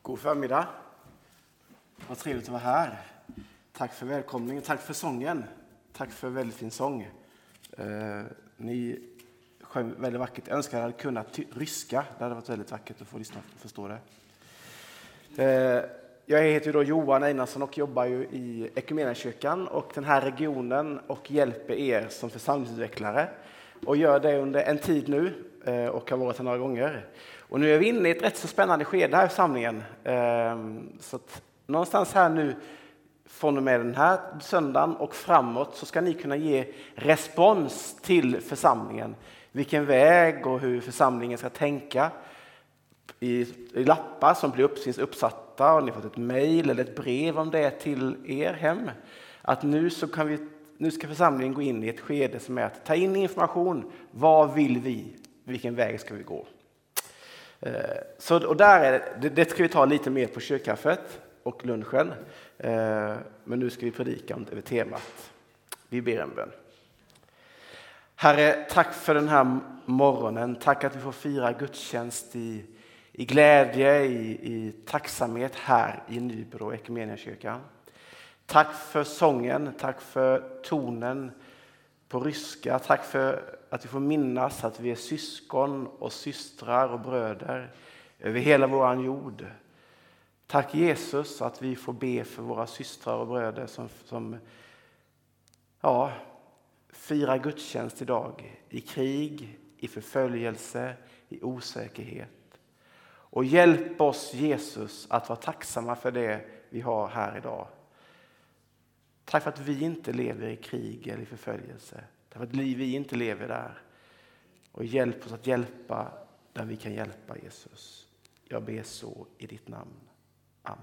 God förmiddag. Vad trevligt att vara här. Tack för välkomningen. Tack för sången. Tack för väldigt fin sång. Ni sjöng väldigt vackert. Jag önskar att jag hade kunnat ryska. Det hade varit väldigt vackert att få lyssna och förstå det. Jag heter då Johan Einarsson och jobbar ju i Equmeniakyrkan och den här regionen och hjälper er som församlingsutvecklare. Och gör det under en tid nu och har varit här några gånger. Och nu är vi inne i ett rätt så spännande skede här i församlingen. Så att någonstans här nu från och med den här söndagen och framåt så ska ni kunna ge respons till församlingen. Vilken väg och hur församlingen ska tänka. I lappar som finns uppsatta och ni har fått ett mejl eller ett brev om det till er hem. Att nu ska församlingen gå in i ett skede som är att ta in information. Vad vill vi? Vilken väg ska vi gå? Och det ska vi ta lite mer på kyrkkaffet och lunchen. Men nu ska vi predika om det temat. Vi ber en bön. Herre, tack för den här morgonen. Tack att vi får fira gudstjänst i glädje, i tacksamhet här i Nybro Equmeniakyrkan. Tack för sången, tack för tonen på ryska. Tack för att vi får minnas att vi är syskon och systrar och bröder över hela våran jord. Tack Jesus att vi får be för våra systrar och bröder som firar gudstjänst idag. I krig, i förföljelse, i osäkerhet. Och hjälp oss Jesus att vara tacksamma för det vi har här idag. Tack för att vi inte lever i krig eller i förföljelse. Tack för att vi inte lever där. Och hjälp oss att hjälpa där vi kan hjälpa Jesus. Jag ber så i ditt namn. Amen.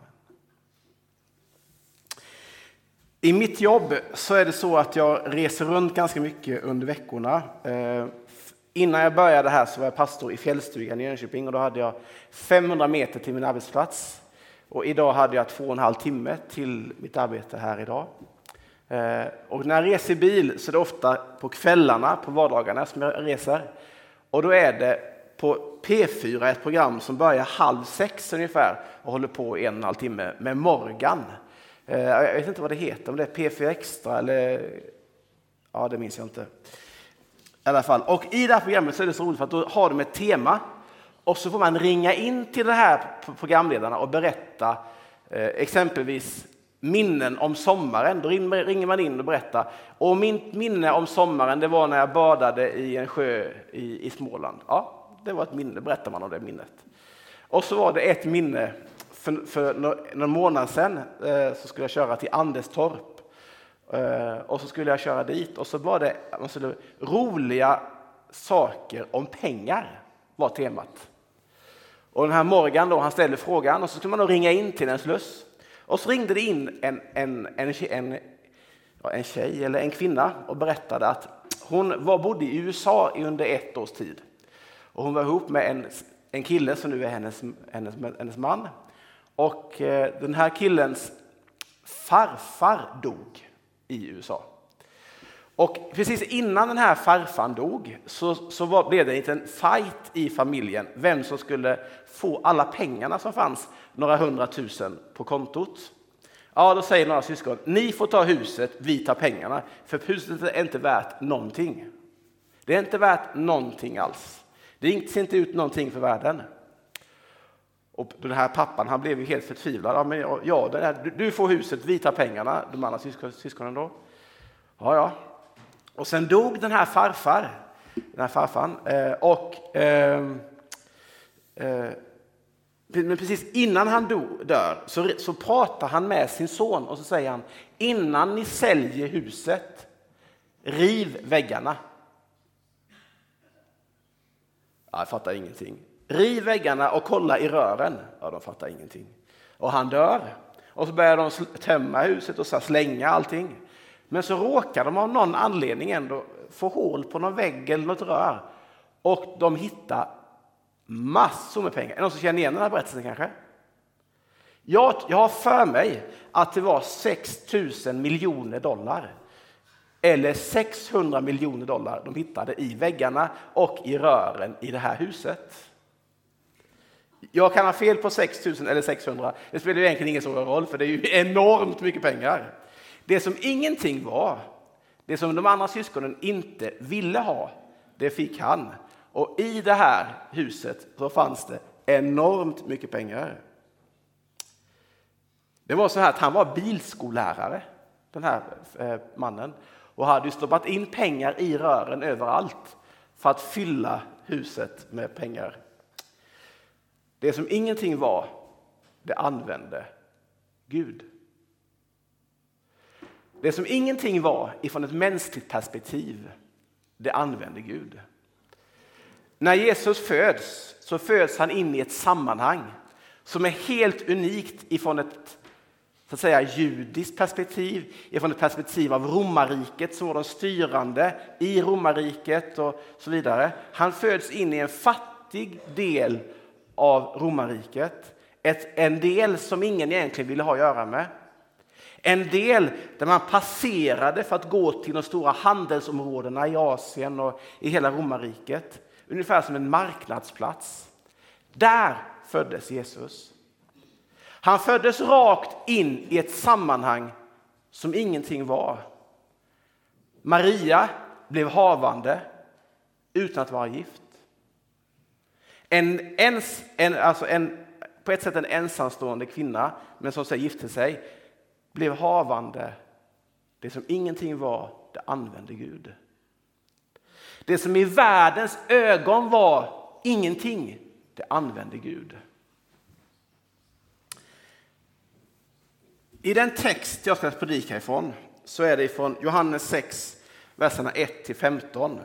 I mitt jobb så är det så att jag reser runt ganska mycket under veckorna. Innan jag började här så var jag pastor i Fjällstugan i Jönköping och då hade jag 500 meter till min arbetsplats. Och idag hade jag 2,5 timme till mitt arbete här idag. Och när jag reser i bil så är det ofta på kvällarna, på vardagarna som jag reser. Och då är det på P4 ett program som börjar 5:30 ungefär och håller på 1,5 timme med Morgan. Jag vet inte vad det heter, om det är P4 Extra eller... Ja, det minns jag inte. I alla fall. Och i det här programmet så är det så roligt för att då har de ett tema och så får man ringa in till det här programledarna och berätta exempelvis minnen om sommaren. Då ringer man in och berättar. Och mitt minne om sommaren det var när jag badade i en sjö i Småland. Ja, det var ett minne. Berättar man om det minnet. Och så var det ett minne för någon månad sedan så skulle jag köra till Anderstorp. Och så skulle jag köra dit och så var det roliga saker om pengar var temat. Och den här Morgan då, han ställde frågan och så skulle man då ringa in till en sluss. Och så ringde det in en tjej eller en kvinna och berättade att hon bodde i USA under 1 års tid. Och hon var ihop med en kille som nu är hennes man. Och den här killens farfar dog i USA. Och precis innan den här farfan dog blev det en liten fight i familjen. Vem som skulle få alla pengarna som fanns, några 100 000 på kontot. Ja, då säger några syskon, ni får ta huset, vi tar pengarna. För huset är inte värt någonting. Det är inte värt någonting alls. Det ser inte ut någonting för världen. Och den här pappan, han blev ju helt förtvivlad. Du får huset, vi tar pengarna. De andra syskonen då. Ja. Och sen dog den här farfan. Men precis innan han dör så pratar han med sin son och så säger han: innan ni säljer huset, riv väggarna. Ja, jag fattar ingenting. Riv väggarna och kolla i rören. Ja, de fattar ingenting. Och han dör. Och så börjar de tömma huset och så slänga allting. Men så råkar de av någon anledning ändå få hål på någon vägg eller något rör. Och de hittar massor med pengar. Är det någon som känner igen den här berättelsen kanske? Jag har för mig att det var $6 000 miljoner. Eller $600 miljoner de hittade i väggarna och i rören i det här huset. Jag kan ha fel på 6 000 eller 600. Det spelar ju egentligen ingen stor roll, för det är ju enormt mycket pengar. Det som ingenting var, det som de andra syskonen inte ville ha, det fick han. Och i det här huset så fanns det enormt mycket pengar. Det var så här att han var bilskollärare, den här mannen. Och hade ju stoppat in pengar i rören överallt för att fylla huset med pengar. Det som ingenting var, det använde Gud. Det som ingenting var ifrån ett mänskligt perspektiv, det använde Gud. När Jesus föds så föds han in i ett sammanhang som är helt unikt ifrån ett, så att säga, judiskt perspektiv, ifrån ett perspektiv av romarriket som var de styrande i romarriket och så vidare. Han föds in i en fattig del av romarriket, en del som ingen egentligen ville ha att göra med. En del där man passerade för att gå till de stora handelsområdena i Asien och i hela romarriket. Ungefär som en marknadsplats. Där föddes Jesus. Han föddes rakt in i ett sammanhang som ingenting var. Maria blev havande utan att vara gift. På ett sätt en ensamstående kvinna, men som så gifte sig, blev havande. Det som ingenting var, det använde Gud. Det som i världens ögon var ingenting, det använde Gud. I den text jag ska predika ifrån så är det ifrån Johannes 6, verserna 1-15.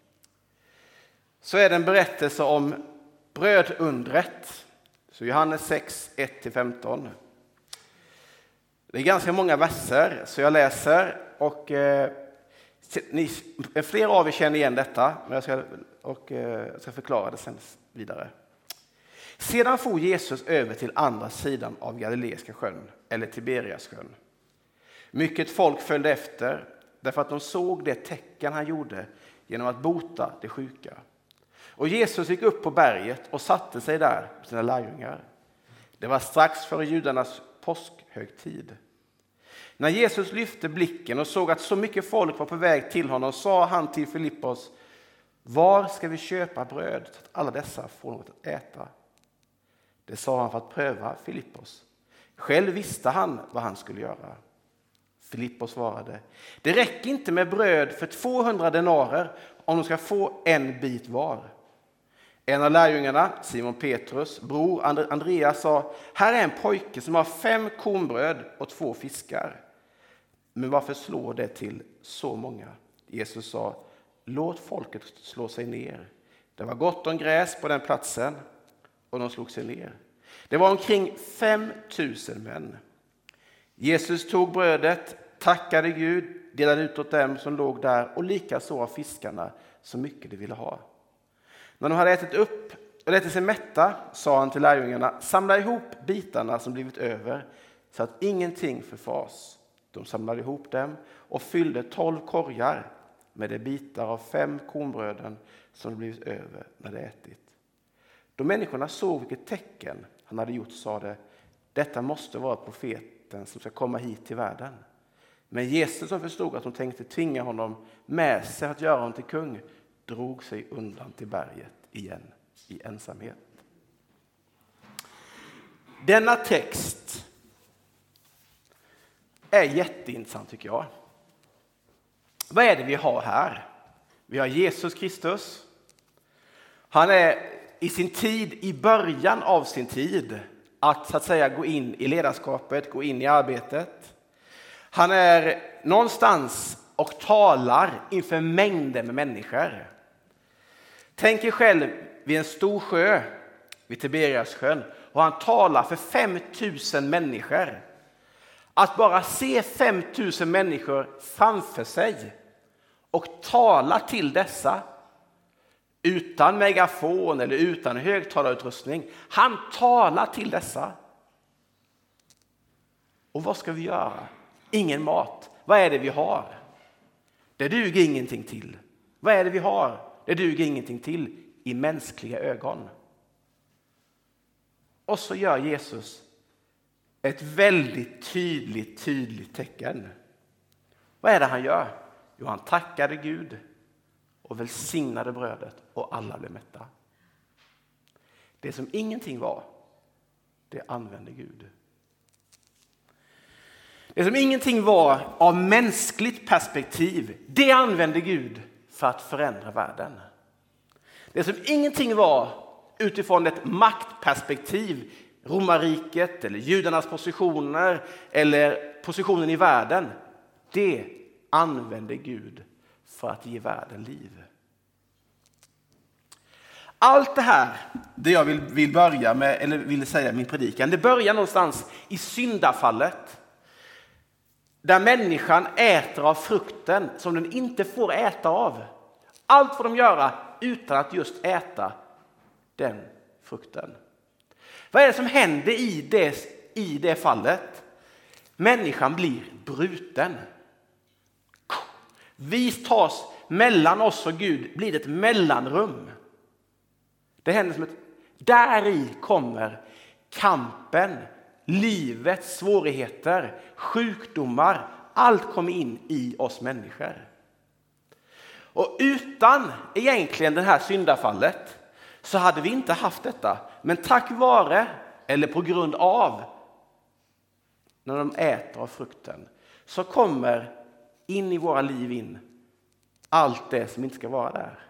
Så är det en berättelse om brödundret. Så Johannes 6, 1-15. Det är ganska många verser, så jag läser och flera av er känner igen detta, men jag ska förklara det sen vidare. Sedan for Jesus över till andra sidan av Galileiska sjön, eller Tiberiassjön. Mycket folk följde efter, därför att de såg det tecken han gjorde genom att bota de sjuka. Och Jesus gick upp på berget och satte sig där med sina lärjungar. Det var strax före judarnas påskhögtid. När Jesus lyfte blicken och såg att så mycket folk var på väg till honom, sa han till Filippos: var ska vi köpa bröd så att alla dessa får något att äta? Det sa han för att pröva Filippos. Själv visste han vad han skulle göra. Filippos svarade: det räcker inte med bröd för 200 denarer om de ska få en bit var. En av lärjungarna, Simon Petrus bror Andreas, sa: här är en pojke som har 5 kornbröd och 2 fiskar. Men varför slår det till så många? Jesus sa: låt folket slå sig ner. Det var gott om gräs på den platsen, och de slog sig ner. Det var omkring 5 000 män. Jesus tog brödet, tackade Gud, delade ut åt dem som låg där, och likaså av fiskarna så mycket de ville ha. När de hade ätit upp och ätit sig mätta, sa han till lärjungarna: samla ihop bitarna som blivit över, så att ingenting förfars. De samlade ihop dem och fyllde 12 korgar med de bitar av 5 kornbröden som blivit över när de ätit. Då människorna såg vilket tecken han hade gjort, sa de: detta måste vara profeten som ska komma hit till världen. Men Jesus, som förstod att de tänkte tvinga honom med sig att göra honom till kung, drog sig undan till berget igen i ensamhet. Denna text är jätteintressant, tycker jag. Vad är det vi har här? Vi har Jesus Kristus. Han är i sin tid, i början av sin tid, att så att säga gå in i ledarskapet, gå in i arbetet. Han är någonstans och talar inför mängder med människor. Tänk er själv vid en stor sjö, vid Tiberiassjön, och han talar för 5 000 människor. Att bara se 5 000 människor framför sig och tala till dessa utan megafon eller utan högtalarutrustning. Han talar till dessa. Och vad ska vi göra? Ingen mat. Vad är det vi har? Det duger ingenting till. Vad är det vi har? Det duger ingenting till i mänskliga ögon. Och så gör Jesus ett väldigt tydligt tecken. Vad är det han gör? Jo, han tackade Gud och välsignade brödet och alla blev mätta. Det som ingenting var, det använde Gud. Det som ingenting var av mänskligt perspektiv, det använde Gud för att förändra världen. Det som ingenting var utifrån ett maktperspektiv, romarriket eller judarnas positioner eller positionen i världen, det använde Gud för att ge världen liv. Allt det här, det jag vill börja med, eller vill säga min predikan, det börjar någonstans i syndafallet. Där människan äter av frukten som den inte får äta av. Allt får de göra utan att just äta den frukten. Vad är det som händer i det fallet? Människan blir bruten. Vi tas mellan oss och Gud, blir det ett mellanrum. Det händer som där i kommer kampen, livets svårigheter, sjukdomar, allt kommer in i oss människor. Och utan egentligen det här syndafallet så hade vi inte haft detta. Men tack vare, eller på grund av, när de äter av frukten, så kommer in i våra liv in allt det som inte ska vara där.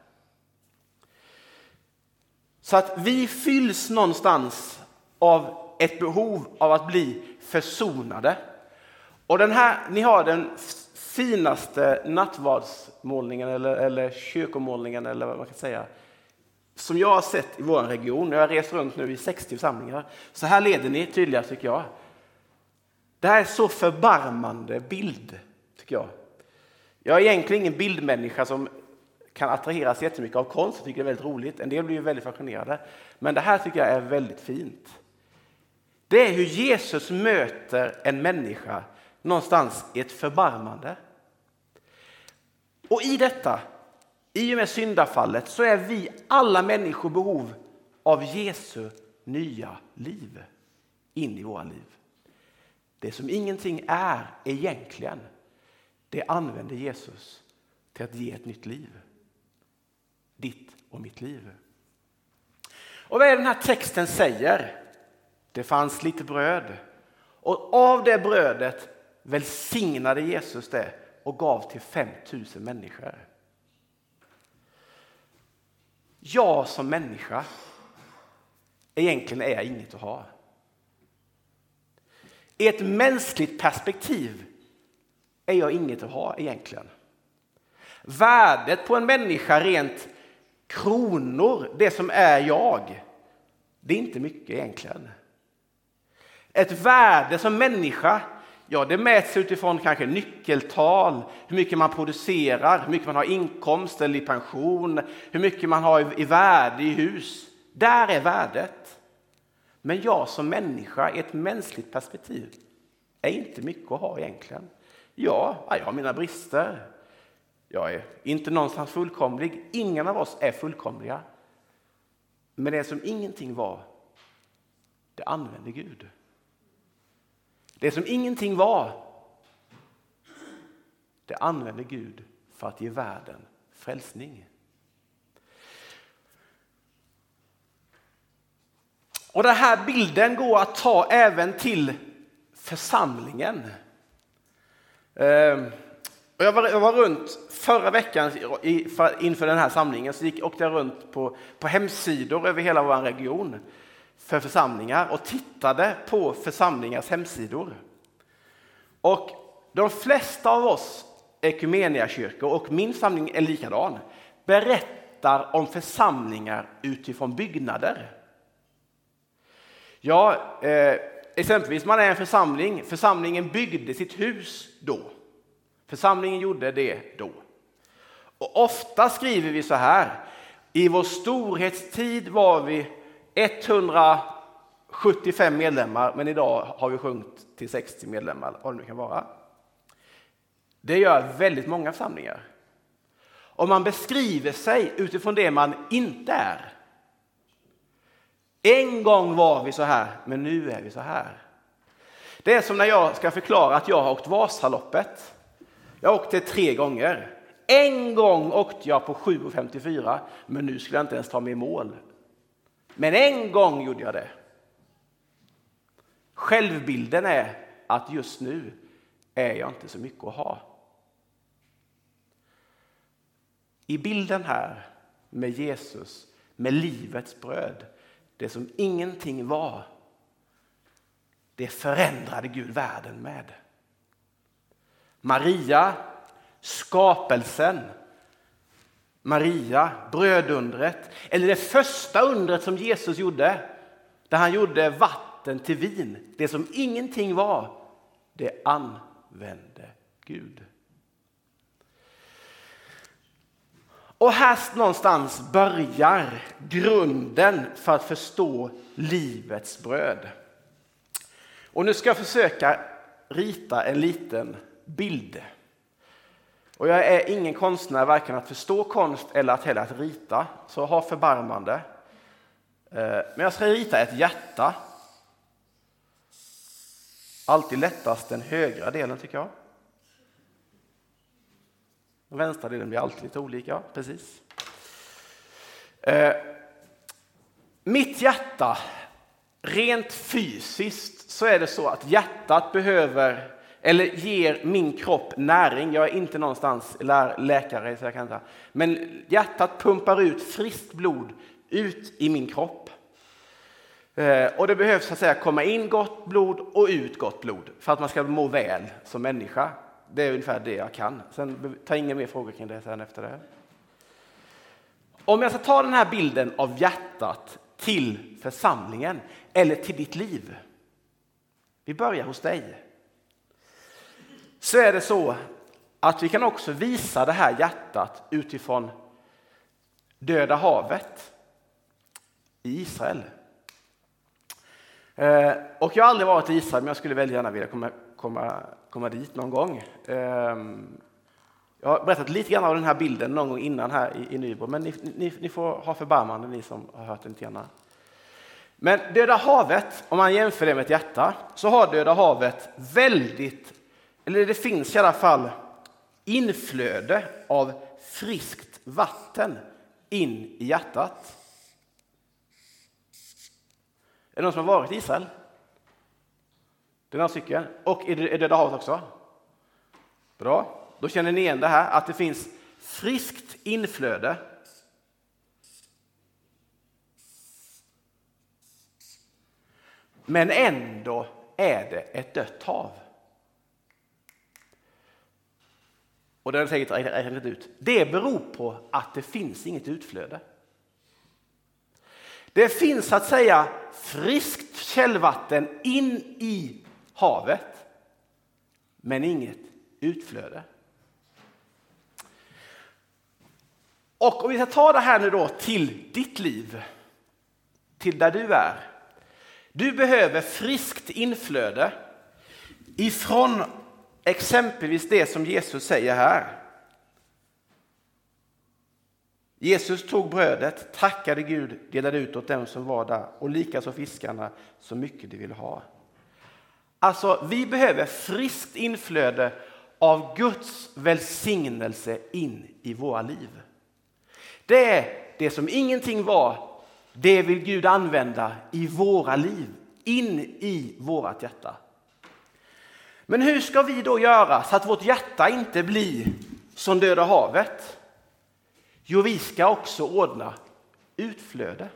Så att vi fylls någonstans av ett behov av att bli försonade. Och den här, ni har den finaste nattvardsmålningen eller kyrkomålningen eller vad man kan säga, som jag har sett i vår region. Jag har rest runt nu i 60 församlingar. Så här leder ni tydligare tycker jag. Det här är så förbarmande bild tycker jag. Jag är egentligen ingen bildmänniska som kan attraheras jättemycket av konst. Jag tycker det är väldigt roligt. En del blir väldigt fascinerade. Men det här tycker jag är väldigt fint. Det är hur Jesus möter en människa någonstans i ett förbarmande. Och i detta, i och med syndafallet, så är vi alla människor behov av Jesu nya liv in i våra liv. Det som ingenting är egentligen, det använder Jesus till att ge ett nytt liv. Ditt och mitt liv. Och vad är den här texten säger? Det fanns lite bröd. Och av det brödet välsignade Jesus det och gav till 5000 människor. Jag som människa, egentligen är jag inget att ha. I ett mänskligt perspektiv är jag inget att ha egentligen. Värdet på en människa rent kronor, det som är jag, det är inte mycket egentligen. Ett värde som människa, ja det mäts utifrån kanske nyckeltal, hur mycket man producerar, hur mycket man har inkomst eller i pension, hur mycket man har i värde i hus. Där är värdet. Men jag som människa i ett mänskligt perspektiv är inte mycket att ha egentligen. Ja, jag har mina brister. Jag är inte någonstans fullkomlig. Ingen av oss är fullkomliga. Men det som ingenting var, det använde Gud. Det som ingenting var, det använde Gud för att ge världen frälsning. Och den här bilden går att ta även till församlingen. Jag var runt förra veckan inför den här samlingen, så åkte jag runt på hemsidor över hela vår region för församlingar och tittade på församlingars hemsidor. Och de flesta av oss ekumeniakyrkor, och min församling är likadan, berättar om församlingar utifrån byggnader. Ja, exempelvis man är en församling. Församlingen byggde sitt hus då. Församlingen gjorde det då. Och ofta skriver vi så här. I vår storhetstid var vi 175 medlemmar, men idag har vi sjunkit till 60 medlemmar, vad det kan vara. Det gör väldigt många församlingar. Om man beskriver sig utifrån det man inte är, En gång var vi så här, men nu är vi så här. Det är som när jag ska förklara att jag har åkt Vasaloppet. Jag åkte 3 gånger. En gång åkte jag på 7,54, men nu skulle jag inte ens ta mig i mål. Men en gång gjorde jag det. Självbilden är att just nu är jag inte så mycket att ha. I bilden här med Jesus, med livets bröd, det som ingenting var, det förändrade Gud världen med. Maria, skapelsen. Maria, brödundret. Eller det första undret som Jesus gjorde, där han gjorde vatten till vin. Det som ingenting var, det använde Gud. Och här någonstans börjar grunden för att förstå livets bröd. Och nu ska jag försöka rita en liten bild. Och jag är ingen konstnär, varken att förstå konst eller att rita. Så ha förbarmande. Men jag ska rita ett hjärta. Alltid lättast den högra delen tycker jag. Den vänstra delen blir alltid lite olika, precis. Mitt hjärta, rent fysiskt så är det så att hjärtat behöver eller ger min kropp näring. Jag är inte någonstans läkare så jag kan inte. Men hjärtat pumpar ut friskt blod ut i min kropp. Och det behövs så att säga komma in gott blod och ut gott blod för att man ska må väl som människa. Det är ungefär det jag kan. Sen tar ingen mer frågor kring det sen efter det. Om jag ska ta den här bilden av hjärtat till församlingen eller till ditt liv. Vi börjar hos dig. Så är det så att vi kan också visa det här hjärtat utifrån Döda havet i Israel. Och jag har aldrig varit i Israel, men jag skulle väldigt gärna vilja komma dit någon gång. Jag har berättat lite grann av den här bilden någon gång innan här i Nybro, men ni får ha förbarmande, ni som har hört den lite grann. Men Döda havet, om man jämför det med ett hjärta, så har Döda havet det finns i alla fall inflöde av friskt vatten in i hjärtat. Är det någon som har varit i Israel? Det är några stycken. Och är Döda havet också? Bra. Då känner ni igen det här, att det finns friskt inflöde. Men ändå är det ett dött hav. Och det har säkert räknat ut. Det beror på att det finns inget utflöde. Det finns så att säga friskt källvatten in i havet, men inget utflöde. Och om vi ska ta det här nu då till ditt liv, till där du är. Du behöver friskt inflöde ifrån exempelvis det som Jesus säger här. Jesus tog brödet, tackade Gud, delade ut åt dem som var där och likaså fiskarna så mycket de ville ha. Alltså vi behöver friskt inflöde av Guds välsignelse in i våra liv. Det är det som ingenting var, det vill Gud använda i våra liv, in i vårat hjärta. Men hur ska vi då göra så att vårt hjärta inte blir som Döda havet? Jo, vi ska också ordna utflöde.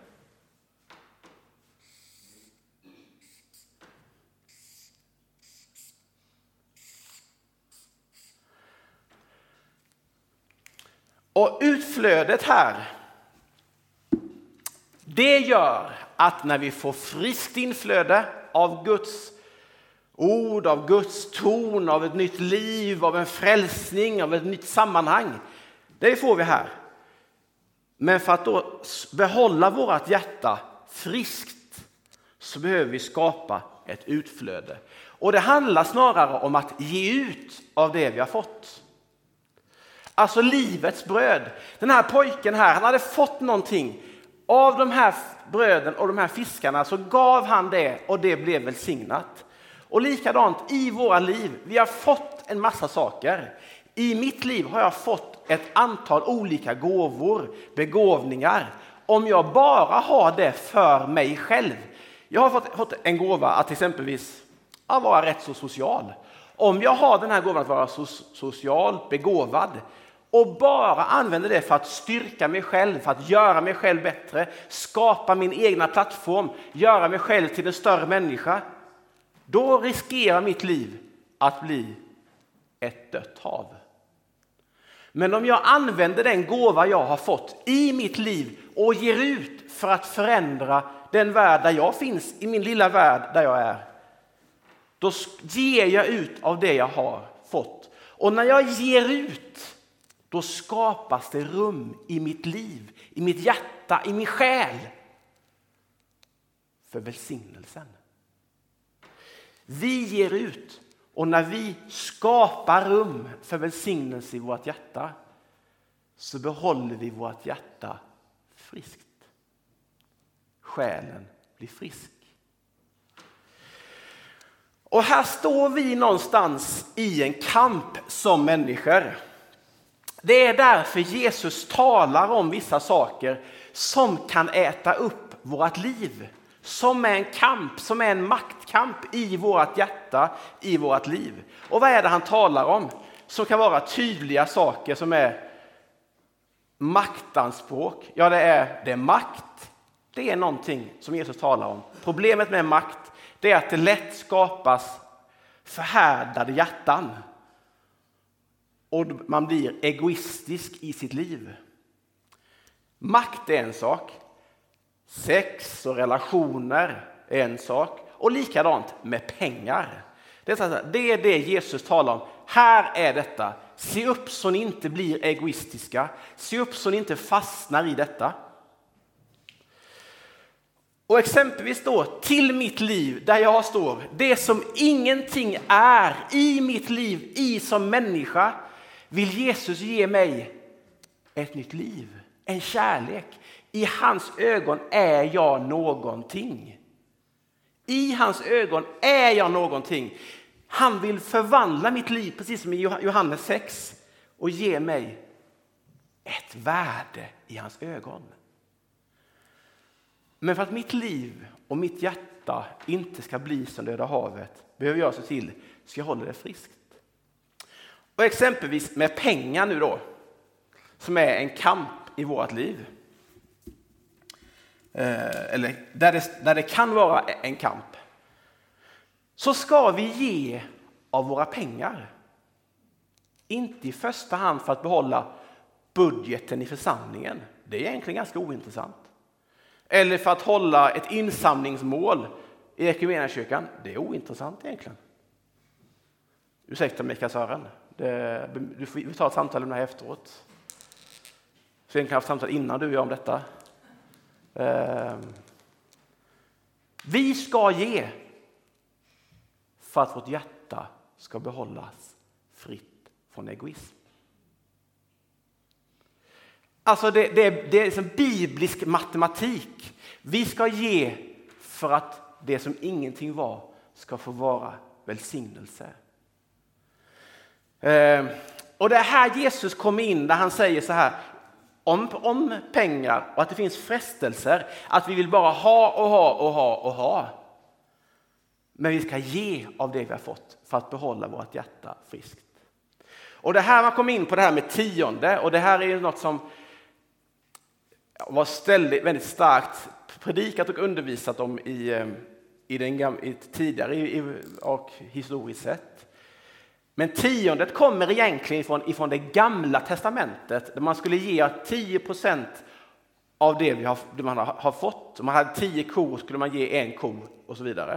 Och utflödet här, det gör att när vi får friskt inflöde av Guds ord, av Guds ton, av ett nytt liv, av en frälsning, av ett nytt sammanhang, det får vi här. Men för att då behålla vårt hjärta friskt så behöver vi skapa ett utflöde. Och det handlar snarare om att ge ut av det vi har fått. Alltså livets bröd. Den här pojken här, han hade fått någonting av de här bröden och de här fiskarna så gav han det och det blev välsignat. Och likadant i våra liv, vi har fått en massa saker. I mitt liv har jag fått ett antal olika gåvor, begåvningar. Om jag bara har det för mig själv. Jag har fått en gåva att exempelvis vara rätt så social. Om jag har den här gåvan att vara socialt begåvad och bara använder det för att styrka mig själv, för att göra mig själv bättre, skapa min egna plattform, göra mig själv till en större människa, då riskerar mitt liv att bli ett dött hav. Men om jag använder den gåva jag har fått i mitt liv och ger ut för att förändra den värld där jag finns, i min lilla värld där jag är, då ger jag ut av det jag har fått. Och när jag ger ut, då skapas det rum i mitt liv, i mitt hjärta, i min själ för välsignelsen. Vi ger ut, och när vi skapar rum för välsignelse i vårt hjärta så behåller vi vårt hjärta friskt. Själen blir frisk. Och här står vi någonstans i en kamp som människor. Det är därför Jesus talar om vissa saker som kan äta upp vårt liv. Som är en kamp, som är en maktkamp i vårt hjärta, i vårt liv. Och vad är det han talar om? Som kan vara tydliga saker som är maktanspråk. Ja, det är makt. Det är någonting som Jesus talar om. Problemet med makt, det är att det lätt skapas förhärdade hjärtan. Och man blir egoistisk i sitt liv. Makt är en sak. Sex och relationer är en sak. Och likadant med pengar. Det är det Jesus talar om. Här är detta. Se upp så ni inte blir egoistiska. Se upp så ni inte fastnar i detta. Och exempelvis då till mitt liv där jag står. Det som ingenting är i mitt liv, i som människa, vill Jesus ge mig ett nytt liv. En kärlek. I hans ögon är jag någonting. I hans ögon är jag någonting. Han vill förvandla mitt liv, precis som i Johannes 6, och ge mig ett värde i hans ögon. Men för att mitt liv och mitt hjärta inte ska bli som Döda havet behöver jag se till att jag håller det friskt. Och exempelvis med pengar nu då, som är en kamp i vårt liv. Eller där det kan vara en kamp. Så ska vi ge av våra pengar. Inte i första hand för att behålla budgeten i församlingen. Det är egentligen ganska ointressant. Eller för att hålla ett insamlingsmål i Equmeniakyrkan. Det är ointressant egentligen. Ursäkta mig, kassören. Vi tar ett samtal om det här efteråt. Sen kan jag ha ett samtal innan du gör om detta. Vi ska ge för att vårt hjärta ska behållas fritt från egoism. Alltså det är som biblisk matematik. Vi ska ge för att det som ingenting var ska få vara välsignelse. Och det är här Jesus kommer in när han säger så här om pengar och att det finns frestelser att vi vill bara ha. Men vi ska ge av det vi har fått för att behålla vårt hjärta friskt. Och det här man kommer in på det här med tionde, och det här är ju något som var väldigt starkt predikat och undervisat om i tidigare och historiskt sett. Men tiondet kommer egentligen ifrån det gamla testamentet där man skulle ge 10% av det man har fått. Om man hade 10 kor skulle man ge 1 ko och så vidare.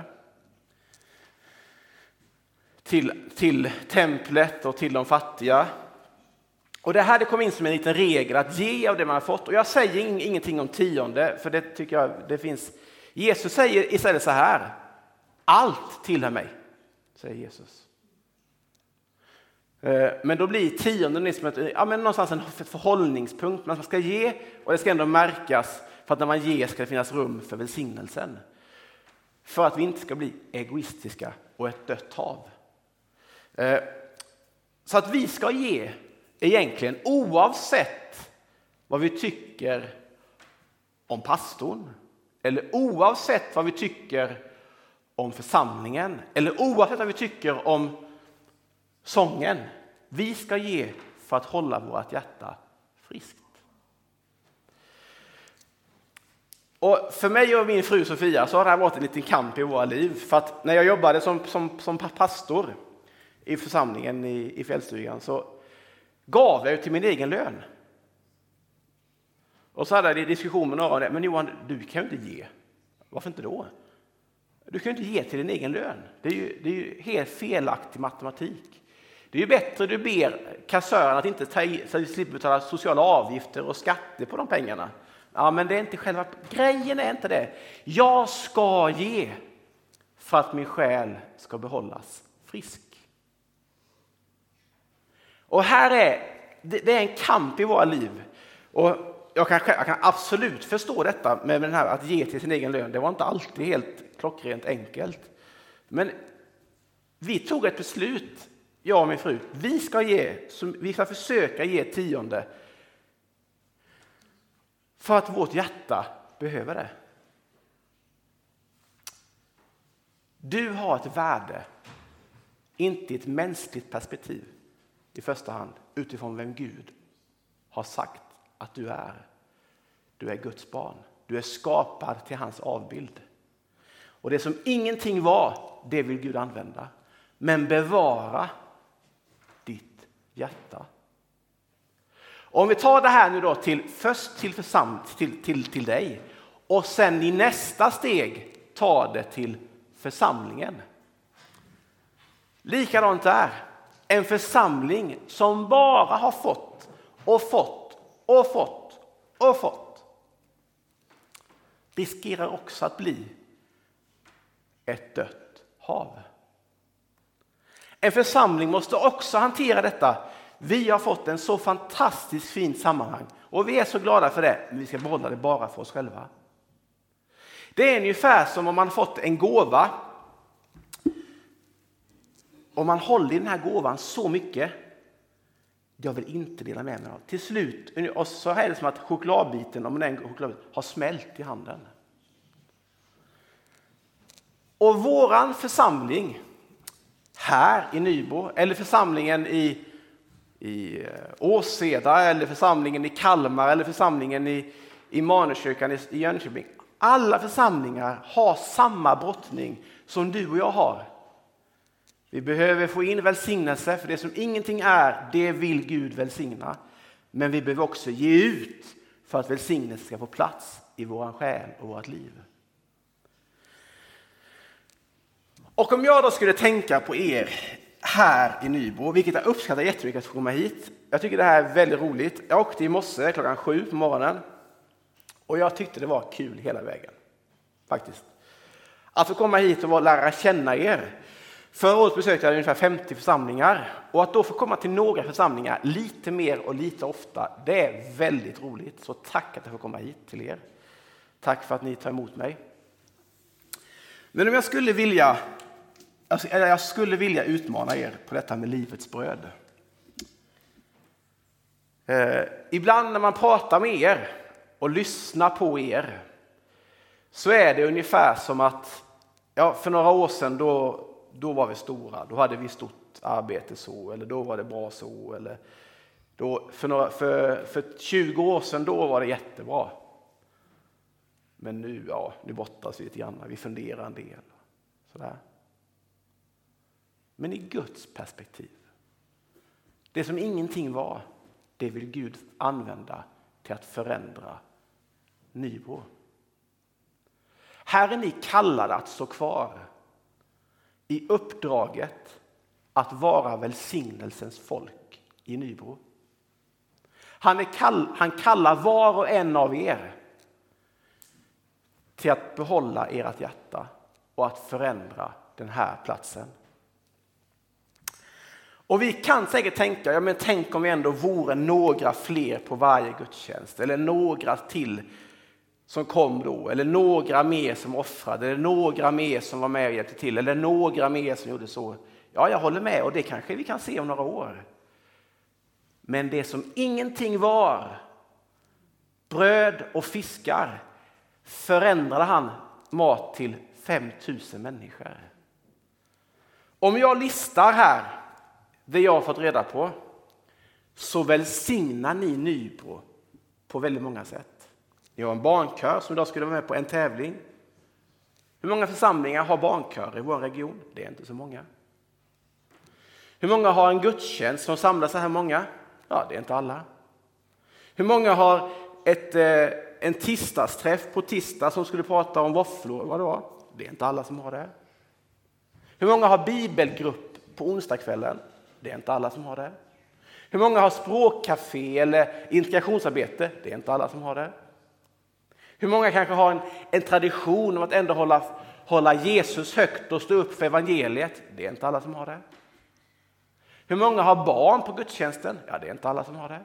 Till templet och till de fattiga. Och det här kom in som en liten regel att ge av det man har fått. Och jag säger ingenting om tionde, för det tycker jag det finns. Jesus säger istället så här: allt tillhör mig, säger Jesus. Men då blir tionden liksom någonstans en förhållningspunkt. Man ska ge och det ska ändå märkas För att när man ger ska det finnas rum för välsignelsen. För att vi inte ska bli egoistiska och ett dött hav. Så att vi ska ge egentligen oavsett vad vi tycker om pastorn. Eller oavsett vad vi tycker om församlingen. Eller oavsett vad vi tycker om sången. Vi ska ge för att hålla vårt hjärta friskt. Och för mig och min fru Sofia så har det här varit en liten kamp i våra liv. För att när jag jobbade som pastor i församlingen i Fjällstugan så gav jag till min egen lön. Och så hade jag diskussion med några, men Johan, du kan ju inte ge. Varför inte då? Du kan ju inte ge till din egen lön. Det är ju helt felaktig matematik. Det är ju bättre du ber kassören att inte ta i, så att vi slipper betala sociala avgifter och skatter på de pengarna. Ja, men det är inte själva grejen, är inte det. Jag ska ge för att min själ ska behållas frisk. Och här det är en kamp i våra liv. Och jag kan absolut förstå detta med den här att ge till sin egen lön. Det var inte alltid helt klockrent enkelt. Men vi tog ett beslut, jag och min fru. Vi ska försöka ge 10:e. För att vårt hjärta behöver det. Du har ett värde, inte i ett mänskligt perspektiv i första hand, utifrån vem Gud har sagt att du är. Du är Guds barn. Du är skapad till hans avbild. Och det som ingenting var, det vill Gud använda. Men bevara ditt hjärta. Om vi tar det här nu då först till dig och sen i nästa steg tar det till församlingen. Likadant där. En församling som bara har fått och fått och fått och fått riskerar också att bli ett dött hav. En församling måste också hantera detta. Vi har fått en så fantastiskt fint sammanhang och vi är så glada för det, men vi ska behålla det bara för oss själva. Det är ungefär som om man fått en gåva och man håller i den här gåvan så mycket. Jag vill inte dela med mig av. Till slut, och så är det som att chokladbiten, om den chokladbiten har smält i handen. Och våran församling här i Nybro, eller församlingen i Åseda, eller församlingen i Kalmar, eller församlingen i Manekyrkan i Jönköping. Alla församlingar har samma brottning som du och jag har. Vi behöver få in välsignelse, för det som ingenting är, det vill Gud välsigna. Men vi behöver också ge ut för att välsignelse ska få plats i våran själ och vårt liv. Och om jag då skulle tänka på er här i Nybro, vilket jag uppskattar jättemycket att få komma hit. Jag tycker det här är väldigt roligt. Jag åkte i morse 7:00 på morgonen och jag tyckte det var kul hela vägen. Faktiskt. Att få komma hit och lära känna er. Förra året besökte jag ungefär 50 församlingar och att då få komma till några församlingar lite mer och lite ofta, det är väldigt roligt. Så tack att jag får komma hit till er. Tack för att ni tar emot mig. Men om jag skulle vilja utmana er på detta med livets bröd. Ibland när man pratar med er och lyssnar på er så är det ungefär som att för några år sedan då var vi stora, då hade vi stort arbete så, eller då var det bra så, eller då, för 20 år sedan då var det jättebra. Men nu brottas vi lite grann, vi funderar en del. Sådär. Men i Guds perspektiv, det som ingenting var, det vill Gud använda till att förändra Nybro. Här är ni kallade att stå kvar i uppdraget att vara välsignelsens folk i Nybro. Han kallar var och en av er till att behålla ert hjärta och att förändra den här platsen. Och vi kan säkert tänka, men tänk om vi ändå vore några fler på varje gudstjänst eller några till som kom då, eller några mer som offrade, eller några mer som var med och hjälpte till, eller några mer som gjorde så. Ja, jag håller med, och det kanske vi kan se om några år. Men det som ingenting var, bröd och fiskar, förändrade han mat till 5000 människor. Om jag listar här det jag har fått reda på, så välsignar ni Nybro på väldigt många sätt. Ni har en barnkör som idag skulle vara med på en tävling. Hur många församlingar har barnkör i vår region? Det är inte så många. Hur många har en gudstjänst som samlar så här många? Ja, det är inte alla. Hur många har en tisdagsträff på tisdag som skulle prata om våfflor? Vad det var? Det är inte alla som har det. Hur många har bibelgrupp på onsdagskvällen? Det är inte alla som har det. Hur många har språkcafé eller integrationsarbete? Det är inte alla som har det. Hur många kanske har en tradition av att ändå hålla Jesus högt och stå upp för evangeliet? Det är inte alla som har det. Hur många har barn på gudstjänsten? Ja, det är inte alla som har det.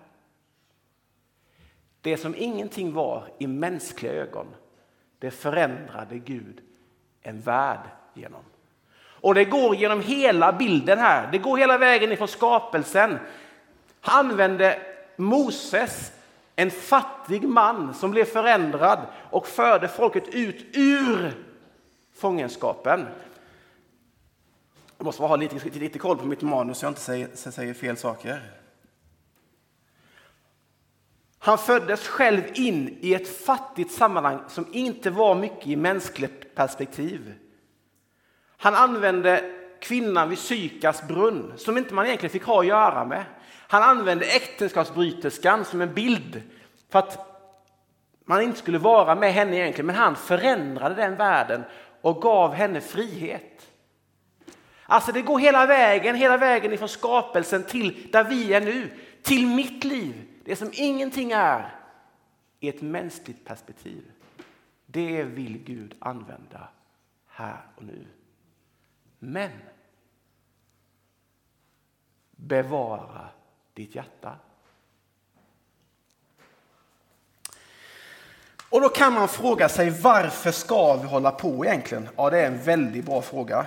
Det som ingenting var i mänskliga ögon, det förändrade Gud en värld genom. Och det går genom hela bilden här. Det går hela vägen ifrån skapelsen. Han använde Moses, en fattig man som blev förändrad och förde folket ut ur fångenskapen. Jag måste ha lite koll på mitt manus så jag inte säger fel saker. Han föddes själv in i ett fattigt sammanhang som inte var mycket i mänskligt perspektiv. Han använde kvinnan vid Sykas brunn som inte man egentligen fick ha att göra med. Han använde äktenskapsbryterskan som en bild för att man inte skulle vara med henne egentligen. Men han förändrade den världen och gav henne frihet. Alltså det går hela vägen ifrån skapelsen till där vi är nu. Till mitt liv. Det som ingenting är i ett mänskligt perspektiv. Det vill Gud använda här och nu. Men bevara ditt hjärta. Och då kan man fråga sig, varför ska vi hålla på egentligen? Ja, det är en väldigt bra fråga.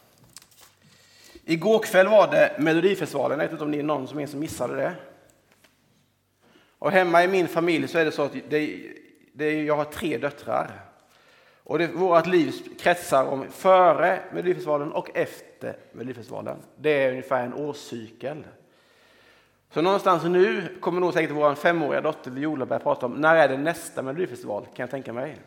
Igår kväll var det Melodifestivalen. Jag vet inte om ni är någon som missade det. Och hemma i min familj så är det så att jag har 3 döttrar. Och vårt liv kretsar om före Melodifestivalen och efter Melodifestivalen. Det är ungefär en årscykel. Så någonstans nu kommer nog säkert vår 5-åriga dotter Viola börja prata om när är det nästa Melodifestival, kan jag tänka mig.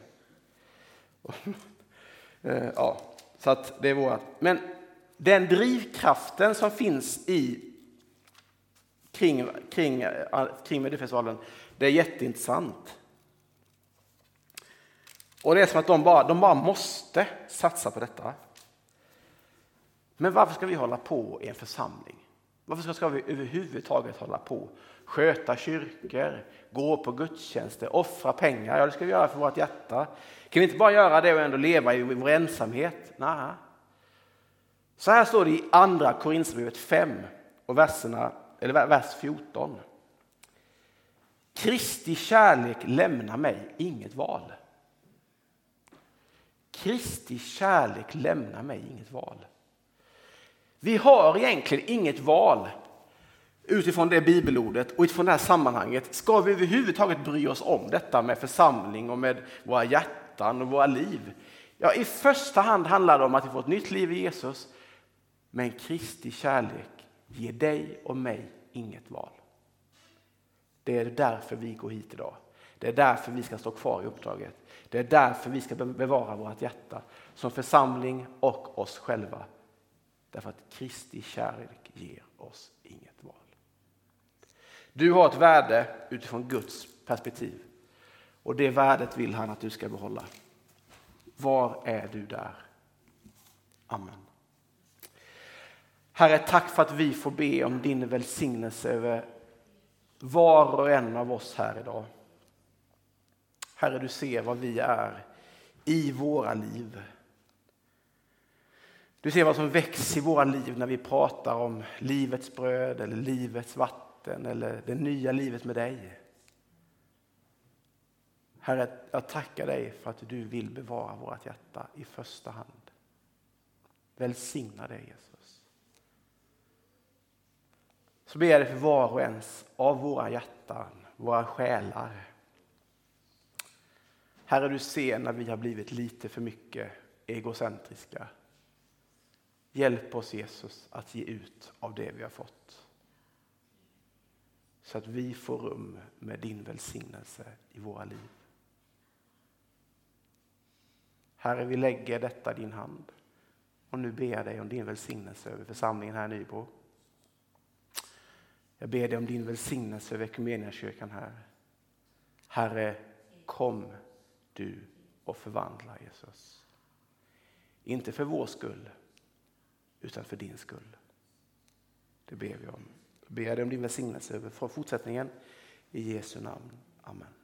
Ja, så att det är vårt. Men den drivkraften som finns kring Melodifestivalen, det är jätteintressant. Och det är som att de bara måste satsa på detta. Men varför ska vi hålla på i en församling? Varför ska vi överhuvudtaget hålla på? Sköta kyrkor, gå på gudstjänster, offra pengar. Ja, det ska vi göra för vårt hjärta. Kan vi inte bara göra det och ändå leva i vår ensamhet? Nej. Så här står det i andra Korinthierbrevet 5 och vers 14. Kristi kärlek lämnar mig inget val. Kristi kärlek lämnar mig inget val. Vi har egentligen inget val utifrån det bibelordet och utifrån det här sammanhanget. Ska vi överhuvudtaget bry oss om detta med församling och med våra hjärtan och våra liv? Ja, i första hand handlar det om att vi får ett nytt liv i Jesus. Men Kristi kärlek ger dig och mig inget val. Det är därför vi går hit idag. Det är därför vi ska stå kvar i uppdraget. Det är därför vi ska bevara vårt hjärta som församling och oss själva. Därför att Kristi kärlek ger oss inget val. Du har ett värde utifrån Guds perspektiv. Och det värdet vill han att du ska behålla. Var är du där? Amen. Herre, tack för att vi får be om din välsignelse över var och en av oss här idag. Herre, du ser vad vi är i våra liv. Du ser vad som växer i våra liv när vi pratar om livets bröd eller livets vatten eller det nya livet med dig. Herre, jag tackar dig för att du vill bevara vårt hjärta i första hand. Välsigna dig Jesus. Så ber jag dig för var och ens av våra hjärtan, våra själar. Herre, du ser när vi har blivit lite för mycket egocentriska. Hjälp oss Jesus att ge ut av det vi har fått. Så att vi får rum med din välsignelse i våra liv. Herre, vi lägger detta i din hand. Och nu ber jag dig om din välsignelse över församlingen här i Nybro. Jag ber dig om din välsignelse över Equmeniakyrkan här. Herre, kom du och förvandla Jesus. Inte för vår skull, utan för din skull. Det ber vi om. Jag ber dig om din välsignelse över fortsättningen. I Jesu namn. Amen.